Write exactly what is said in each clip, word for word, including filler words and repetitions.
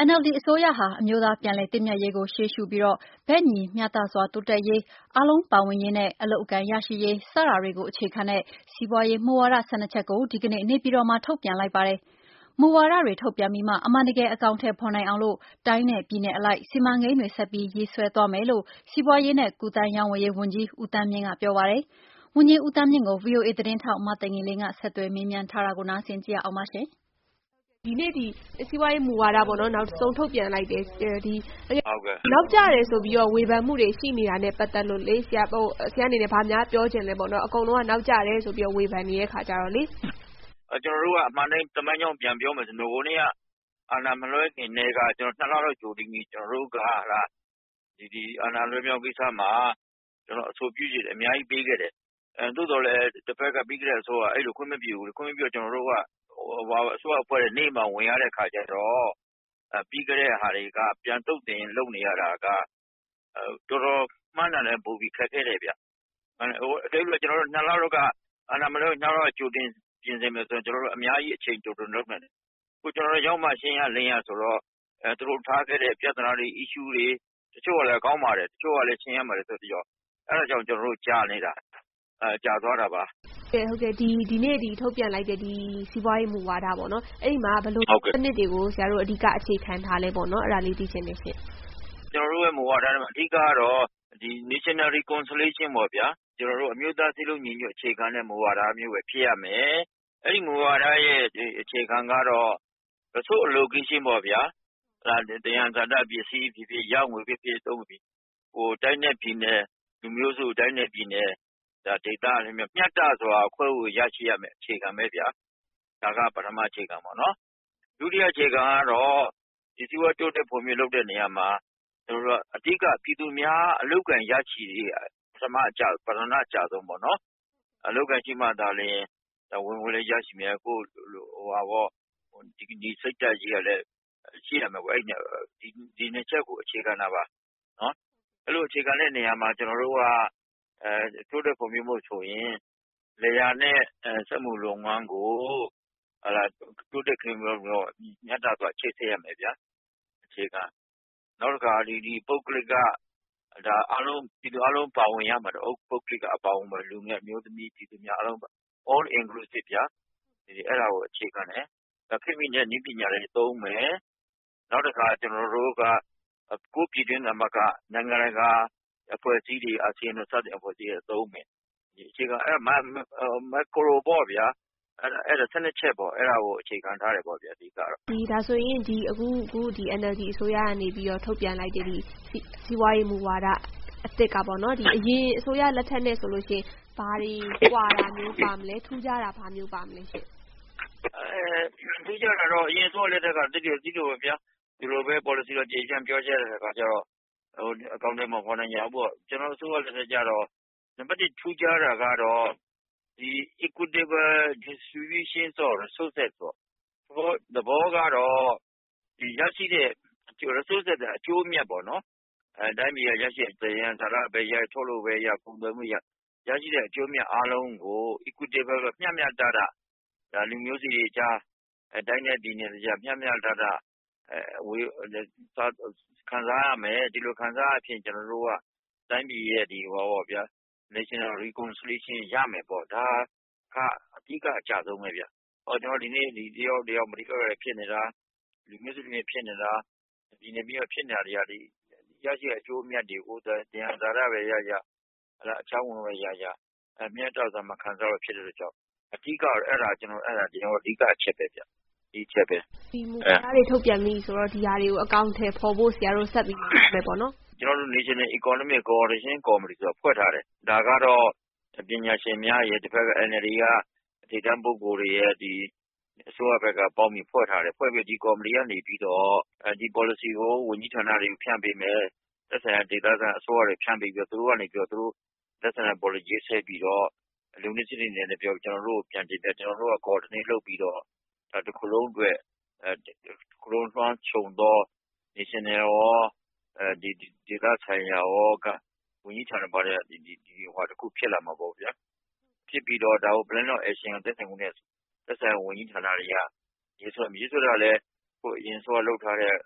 N L D အစိုးရဟာအမျိုးသားပြန်လည်သင့်မြတ်ရေးကိုရှေ့ရှုပြီးတော့ဘက်ညီမျှတစွာတိုးတက်ရေးအားလုံးပါဝင်ရေးနဲ့အလုပ်အကိုင်ရရှိရေးစတာတွေကိုအခြေခံတဲ့စီးပွားရေးမူဝါဒ၁၂ချက်ကိုဒီကနေ့နေပြည်တော်မှာထုတ်ပြန်လိုက်ပါတယ်။မူဝါဒတွေထုတ်ပြန်ပြီးမှအမှန်တကယ်အကောင်အထည်ဖော်နိုင်အောင်လို့တိုင်းနဲ့ပြည်နယ်အလိုက်စီမံကိန်းတွေဆက်ပြီးရေးဆွဲသွားမယ်လို့စီးပွားရေးနဲ့ကူးသန်းရောင်းဝယ်ရေးဝန်ကြီးဦးသန်းမြင့်ကပြောပါတယ်။ဝန်ကြီးဦးသန်းမြင့်ကို ဗွီအိုအေသတင်းထောက်မသိင်္ဂီလင်းကဆက်သွယ်မေးမြန်းထားတာကိုနားဆင်ကြည့်ရအောင်ပါရှင်။ဒီနေ့ဒီစီးပွားရေးမူဝါဒပေါ့နော်နောက်ဆုံးထုတ်ပြန်လိုက်တယ်ဒီနောက်ကျတယ်ဆိုပြီးတော့ဝေဖန်မှုတွေရှိနေတာနဲ့ပတ်သက်လို့လေဆရာဟိုဆရာအနေနဲ့ဗာများပြောချင်လဲပေါ့နော်အကုန်လုံးကနောက်ကျတယ်ဆိုပြီးတော့ဝေဖန်နေတဲ့ခါကြတော့လေကျွန်တော်တို့ကအမှန်တိုင်းတမန်ကြောင့်ပြန်ပြောမယ်ဆိုတော့ကိုနေ့ကအာဏာမလွှဲခင်နေကကျွန်တော်နှစ်လတော့ကြိုတင်ပြီးကျွန်တော်တို့ကဟာဒီဒီအာဏာလွှဲပြောင်းကိစ္စမှာကျွန်တော်အဆိုပြုချက်အများကြီးပေးခဲ့တယ်အဲသို့တော်လည်းတစ်ဖက်ကပြီးခဲ့တဲ့အဆိုကအဲ့လိုခွင့်မပြုဘူးခွင့်မပြုကျွန်တော်တို့ကဟိုအစိုးရအဖွဲ့ရဲ့နေမှာဝင်ရတဲ့ခါကျတော့အပြီးကြတဲ့ဟာတွေကပြန်တုတ်တင်လုပ်နေရတာကတော်တော်မှန်းတယ်ပိုပြီးခက်ခဲတယ်ဗျဟိုအဲ့လိုကျွန်တော်တို့နှစ်လတော့ကအာဏာမလွှဲနှစ်လတော့ကြိုတင်ပြင်ဆင်မယ်ဆိုတော့ကျွန်တော်တို့အများကြီးအချိန်တူတူလုပ်နေတယ်ခုကျွန်တော်တို့ရောက်မှရှင်းရလင်းရဆိုတော့အဲသူတို့ထားခဲ့တဲ့ပြဿနာတွေ issue တွေတချို့ကလည်းကောင်းပါတယ်တချို့ကလည်းရှင်းရမှာလေဆိုတော့အဲ့ဒါကြောင့်ကျွန်တော်တို့ကြားနေတာအဲကြာသွားတာပါကဲဟုတ်ကဲ့ဒီဒီနေ့ဒီထုတ်ပြန်လိုက်တဲ့ဒီစီးပွားရေးမူဝါဒပေါ့နော်အဲ့ဒီမှာဘယ်လိုစနစ်တွေကိုဆရာတို့အဓိကအခြေခံထားလဲပေါ့နော်အဲ့ဒါလေးသိချင်နေရှင်ကျွန်တော်တို့ရဲ့မူဝါဒမှာအဓိကတော့ဒီ national reconciliation ပေါ့ဗျာကျွန်တော်တို့အမျိုးသားစည်းလုံးညီညွတ်အခြေခံတဲ့မူဝါဒမျိုးပဲဖြစ်ရမယ်အဲ့ဒီမူဝါဒရဲ့အခြေခံကတော့ resource allocation ပေါ့ဗျာဒါတရားဇာတပစ္စည်းဖြစ်ဖြစ်ရောင်းဝယ်ဖြစ်ဖြစ်သုံးပြီးဟိုတိုင်းနဲ့ပြည်နယ်လူမျိုးစုတိုင်းနဲ့ပြည်နယ်ဒါဒေတာလည်းမျှတစွာခွဲဝေရရှိရမယ်အခြေခံပဲဗျာဒါကပထမအခြေခံပေါ့နော်ဒုတိယအခြေခံကတော့ဒီစီဝါတိုးတက်ပုံမျိုးလုပ်တဲ့နေရာမှာတို့တော့အဓိကပြည်သူများအလုပ်ကံရရှိရေးပထမအကြပထမအကြဆုံးပေါ့နော်အလုပ်ကံရှိမှသာလျှင်ဝင်ဝင်လေးရရှိမယ်ကိုဟိုဟာပေါ့ဒီဒီစိတ်ဓာတ်ကြီးကလည်းရှိရမယ်ပေါ့အဲ့ဒီဒီနှစ်ချက်ကိုအခြေခံတာပါနော်အဲ့လိုအခြေခံတဲ့နေရာမှာကျွန်တော်တို့ကအဲတိုးတက်ပုံမျိုးမို့ဆိုရင်လေယာနဲ့စက်မှုလုပ်ငန်းကိုဟလာတိုးတက်ခင်မျိုးတော့ညတ်တာဆိုချိတ်ဆက်ရမယ်ဗျာအခြေခံနောက်တစ်ခါဒီဒီပုတ်ကလစ်ကဒါအားလုံးဒီအားလုံးပါဝင်ရမှာတော့ပုတ်ကလစ်ကအပေါင်းပဲလူငယ်မျိုးသမီးဒီသူများအားလုံး all inclusive ဗျာဒီအဲ့ဒါကိုအခြေခံတယ်ဒါခင်မိနဲ့နည်းပညာတွေသုံးမယ်နောက်တစ်ခါကျွန်တော်တို့ကကိုပြည်တွင်းမှာကနိုင်ငံတကာအဖွဲ့အစည်းတွေအာဆီယံတို့စတဲ့အဖွဲ့အစည်းတွေသုံးမယ်ဒီအခြေခံအဲ့မမက်ခရိုပေါ့ဗျာအဲ့အဲ့ဒါစနစ်ချက်ပေါ့အဲ့ဒါကိုအခြေခံထားတယ်ပေါ့ဗျာဒီကတော့ဒီဒါဆိုရင်ဒီအခုအခုဒီ N L D အစိုးရကနေပြီးတော့ထုတ်ပြန်လိုက်တဲ့ဒီစီးပွားရေးမူဝါဒအစ်စ်ကပေါ့နော်ဒီအရင်အစိုးရလက်ထက်နဲ့ဆိုလို့ရှိရင်ဘာတွေကွာတာမျိုးပါမလဲထူးခြားတာဘာမျိုးပါမလဲရှင်အဲထူးခြားတာတော့အရင်အစိုးရလက်ထက်ကတကယ်ကြည့်လို့ပဲဗျာဒီလိုပဲ policy တော့ကြေချမ်းပြောချဲတဲ့အခါကျတော့ဟိုအကောင့်ထဲမှာခေါ်နိုင်ရပေါ့ကျွန်တော်အစိုးရလက်ထက်ကျတော့နံပါတ်တစ်ထူးခြားတာကတော့ဒီ equitable distribution of resources ပေါ့သဘောကတော့ဒီရရှိတဲ့ resources အကျိုးမြတ်ပေါ့နော်အဲတိုင်းပြည်ရရှိတဲ့ရန်သာရပဲရထုတ်လို့ပဲရပုံသွင်းမှုရရရှိတဲ့အကျိုးမြတ်အားလုံးကို equitable မျှမျှတတဒါလူမျိုးစုတွေကြားအဲတိုင်းနဲ့ပြည်နယ်တွေကြားမျှမျှတတအဲဝေခံစားရမယ်ဒီလိုခံစားအဖြစ်ကျွန်တော်တို့ကတိုင်းပြည်ရဲ့ဒီဟောပေါ့ဗျာ national reconciliation ရမယ်ပေါ့ဒါကအဓိကအကြဆုံးပဲဗျဟောကျွန်တော်ဒီနေ့ဒီတယောက်တယောက်မဒီကရဖြစ်နေတာလူမျိုးစုတွေဖြစ်နေတာပြည်နယ်ပြည်ဖြစ်နေတာတွေကဒီရရှိအကျိုးမြတ်တွေကိုတရားသာရပဲရရအဲ့ဒါအချောင်းဝင်ပဲရရအမြတ်တော်သာမခံစားရဖြစ်တဲ့ကြောင့်အဓိကအဲ့ဒါကျွန်တော်အဲ့ဒါကျွန်တော်အဓိကအချက်ပဲဗျဒီချက်ပဲဒီမူဝါဒတွေထုတ်ပြန်ပြီဆိုတော့ဒီဟာတွေကိုအကောင့်ထဲပေါ်ဖို့ဆရာတို့ဆက်ပြီးမယ်ပေါ့နော်ကျွန်တော်တို့ National Economic Coordination Committee ဆိုဖွဲ့ထားတယ်ဒါကတော့ပညာရှင်များရဲ့တစ်ဖက်က N L D ကဒေသပုဂ္ဂိုလ်တွေရဲ့ဒီအစိုးရဘက်ကပေါင်းပြီးဖွဲ့ထားတယ်ဖွဲ့ပြီးဒီ committee ကနေပြီးတော့ဒီ policy ကိုဝန်ကြီးဌာနတွေကိုဖြန့်ပေးမယ်သက်ဆိုင်ရာဒေသဆိုင်အစိုးရတွေဖြန့်ပေးပြီးတော့သူတို့ကနေပြီးတော့သူတို့သက်ဆိုင်ရာ policy ဆက်ပြီးတော့လူနည်းစုတွေနဲ့ပြောကျွန်တော်တို့ပြန်တင်ပြကျွန်တော်တို့က coordinate လုပ်ပြီးတော့တစ်ခုလုံးအတွက်အဲတစ်ခုလုံးသွမ်းခြုံသော national ရောအဲဒီဒေသဆိုင်ရာရောကဝန်ကြီးဌာနပါတဲ့ဒီဒီဟိုတစ်ခုဖြစ်လာမှာပေါ့ဗျာဖြစ်ပြီးတော့ဒါကို plan of action သက်ဆိုင်မှုနဲ့သက်ဆိုင်ဝန်ကြီးဌာနတွေကရေးဆွဲရေးဆွဲတာလည်းဟိုအရင်ဆိုလောက်ထားတဲ့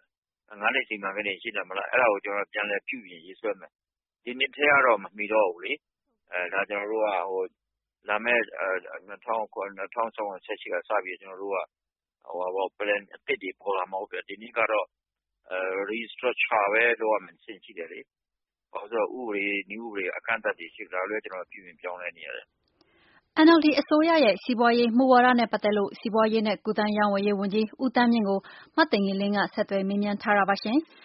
ငါးနှစ်စီမံကိန်းတွေရှိတယ်မလားအဲ့ဒါကိုကျွန်တော်ပြန်လဲပြုပြင်ရေးဆွဲမယ်ဒီနှစ်ထဲကတော့မမီတော့ဘူးလေအဲဒါကျွန်တော်တို့ကဟိုလာမဲ့2000 2018ကစပြီးကျွန်တော်တို့ကဟိုဘော plan အသစ်တွေပေါ်လာမှာဟုတ်တယ်ဒီနေ့ကတော့အဲ restructure ပဲလုပ်ရမယ်ရှင်းရှိတယ်လေဘာလို့ဆိုဥပဒေနည်းဥပဒေအကန့်အသတ်တွေရှိကြတယ်ကျွန်တော်ပြုပြင်ပြောင်းလဲနေရတယ် N L D အစိုးရရဲ့စီးပွားရေးမူဝါဒနဲ့ပတ်သက်လို့စီးပွားရေးနဲ့ကူးသန်းရောင်းဝယ်ရေးဝန်ကြီးဦးသန်းမြင့်ကိုမသိင်္ဂီလင်းကဆက်သွယ်မေးမြန်းထားတာပါရှင်